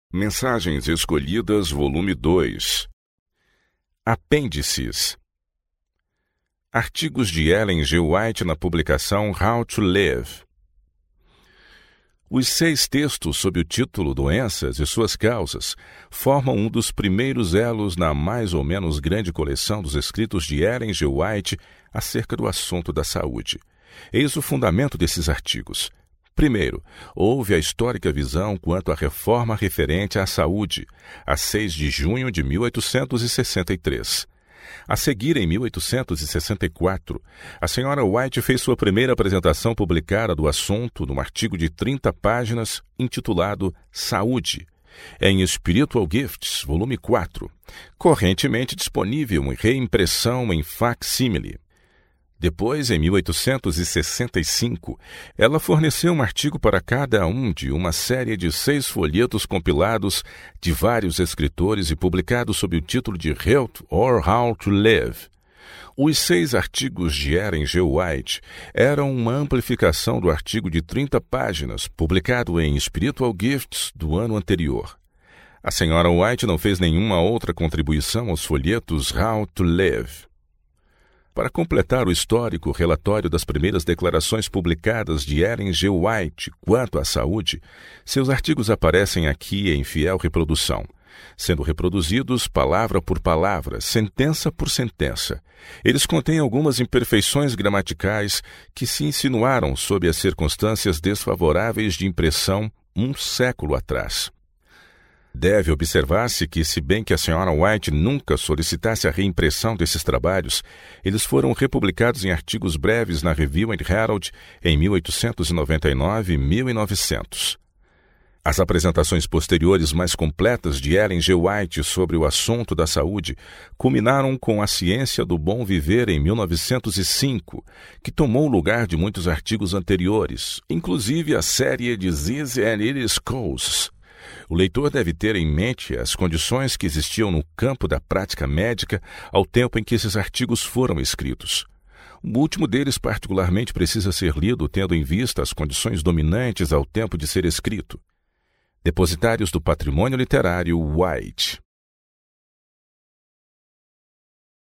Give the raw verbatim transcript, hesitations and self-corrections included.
Mensagens Escolhidas, volume dois. Apêndices. Artigos de Ellen G. White na publicação How to Live. Os seis textos sob o título Doenças e suas causas formam um dos primeiros elos na mais ou menos grande coleção dos escritos de Ellen G. White acerca do assunto da saúde. Eis o fundamento desses artigos. Primeiro, houve a histórica visão quanto à reforma referente à saúde, a seis de junho de mil oitocentos e sessenta e três. A seguir, em mil oitocentos e sessenta e quatro, a senhora White fez sua primeira apresentação publicada do assunto num artigo de trinta páginas intitulado Saúde, em Spiritual Gifts, volume quatro, correntemente disponível em reimpressão em facsímile. Depois, em mil oitocentos e sessenta e cinco, ela forneceu um artigo para cada um de uma série de seis folhetos compilados de vários escritores e publicados sob o título de Health or How to Live. Os seis artigos de Ellen G. White eram uma amplificação do artigo de trinta páginas, publicado em Spiritual Gifts do ano anterior. A senhora White não fez nenhuma outra contribuição aos folhetos How to Live. Para completar o histórico relatório das primeiras declarações publicadas de Ellen G. White quanto à saúde, seus artigos aparecem aqui em fiel reprodução, sendo reproduzidos palavra por palavra, sentença por sentença. Eles contêm algumas imperfeições gramaticais que se insinuaram sob as circunstâncias desfavoráveis de impressão um século atrás. Deve observar-se que, se bem que a senhora White nunca solicitasse a reimpressão desses trabalhos, eles foram republicados em artigos breves na Review and Herald em mil oitocentos e noventa e nove e mil e novecentos. As apresentações posteriores mais completas de Ellen G. White sobre o assunto da saúde culminaram com A Ciência do Bom Viver em mil novecentos e cinco, que tomou o lugar de muitos artigos anteriores, inclusive a série Disease and Its Causes. O leitor deve ter em mente as condições que existiam no campo da prática médica ao tempo em que esses artigos foram escritos. O último deles particularmente precisa ser lido tendo em vista as condições dominantes ao tempo de ser escrito. Depositários do Patrimônio Literário White.